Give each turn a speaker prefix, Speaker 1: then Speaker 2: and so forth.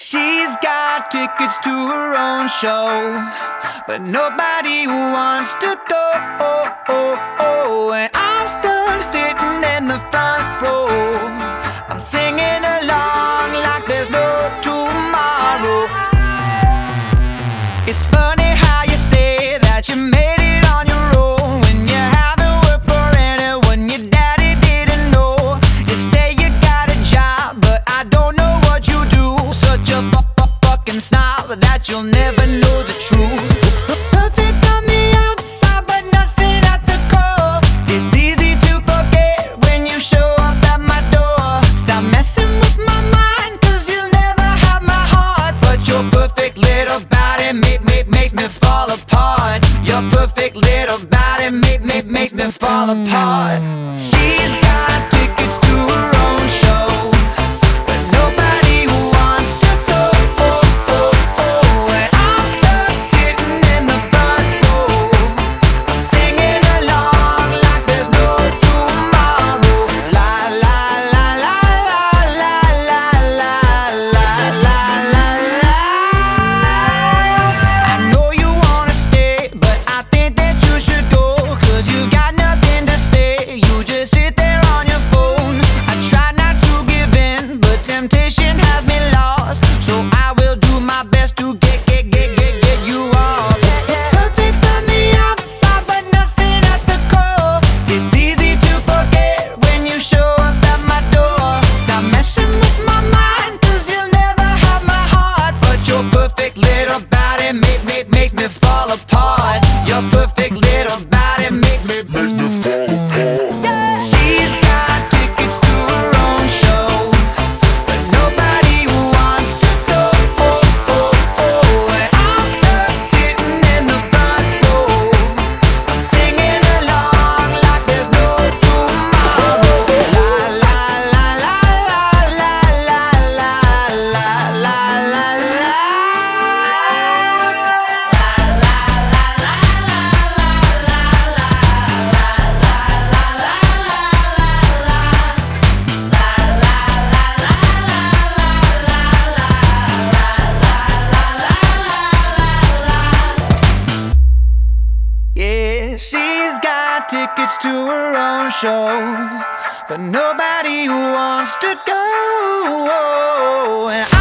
Speaker 1: She's got tickets to her own show, but nobody wants to go. And I'm stuck sitting in the front row. I'm singing along like there's no tomorrow. It's funny how you say that you made it on your own when you haven't worked for anyone your daddy didn't know. You say you got a job, but I don't know what you do. Such a fucking snob that you'll never know the truth. Perfect on the outside, but nothing at the core. It's easy to forget when you show up at my door. Stop messing with my mind, cause you'll never have my heart. But your perfect little body makes me fall apart. Your perfect little body makes me fall apart. She's got tickets to her own show, but nobody wants to go. And I'm stuck sitting in the front row. I'm singing along like there's no tomorrow. La la la la la la la la la la la. I know you wanna stay, but I think that you should go, cause you got nothing to say. You just sit there on your phone. I try not to give in, but temptation has me lost. So I will do my best to get you off. Perfect on the outside, but nothing at the core. It's easy to forget when you show up at my door. Stop messing with my mind, cause you'll never have my heart. But your perfect little body makes me fall apart. Your perfect little body makes me fall apart. She's got tickets to her own show, but nobody wants to go. And I'm stuck sitting in the front row. I'm singing along like there's no tomorrow. La la la la la la la la la la la. Yeah, she's got tickets to her own show, but nobody wants to go. And